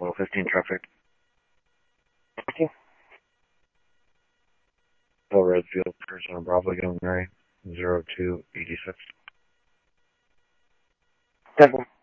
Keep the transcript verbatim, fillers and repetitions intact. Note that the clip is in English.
Level fifteen traffic. Okay. Bill Redfield, Arizona Bravo, Young Mary, zero two eighty-six. Seven.